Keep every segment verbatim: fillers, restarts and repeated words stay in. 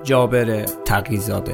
جابر تقی‌زاده.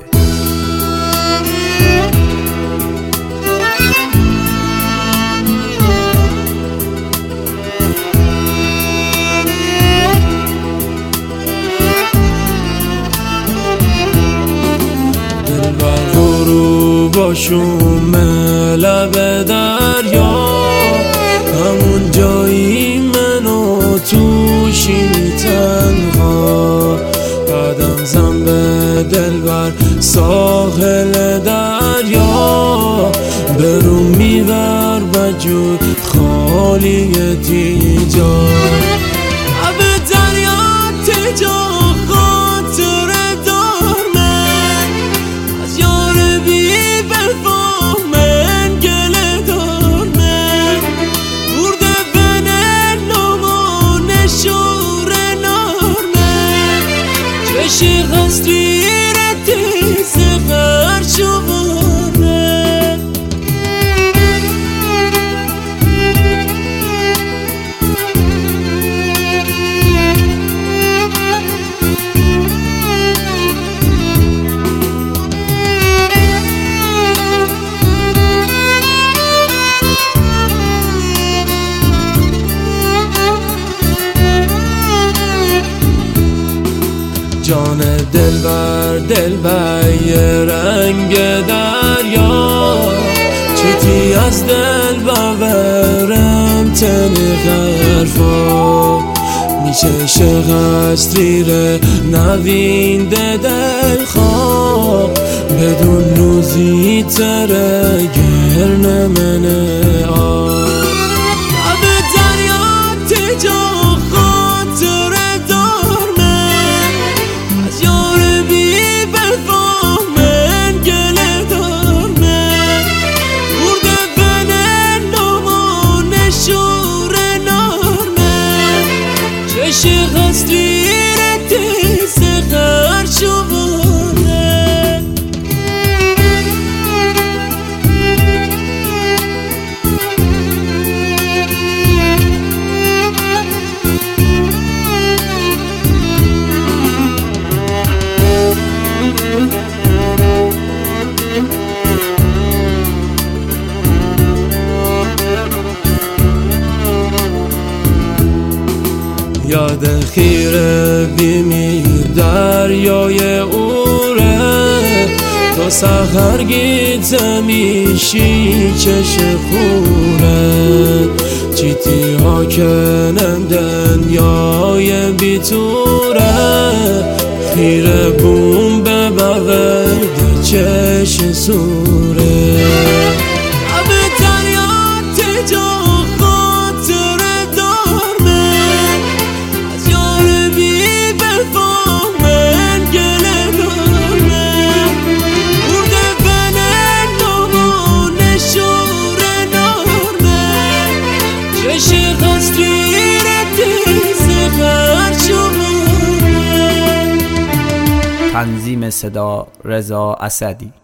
دلبر غروب شوم لب دریا، همون جایی منو توشی تنها، قدم زن به دلبر ساحل دریا، برون میبر بجود خالی دیجا، اب دریا تجا خاطر دار من، از یار بی وفا من گله دار من، برده بنه نما نشور نار من، چشی خستی رتی سخر شواره. جان دلبر دلبر یه رنگ دریا، چیتی از دل ببرم تنی غرفا، میچشه غستری ره نوینده دل خواه، بدون روزی تره گرن منه آه، اب دریا تجا خاطر دار من، از یار بی وفا من گله دار من، برده بنه نما نشور نار من، چشی خستی رتی سخر شواره. یاد خیره بیمیر دریای اوره، تا سحر گیته میشی چش خوره، چیتی ها کنم دنیای بیتوره، خیره بوم به بورد چش سوره، اب دریا تجا خاطر دار من، از یار بی وفا من گله دار من، برده بنه نما نشور نار من، چشی خستی رتی سخر شواره. تنظیم صدا رضا اسدی.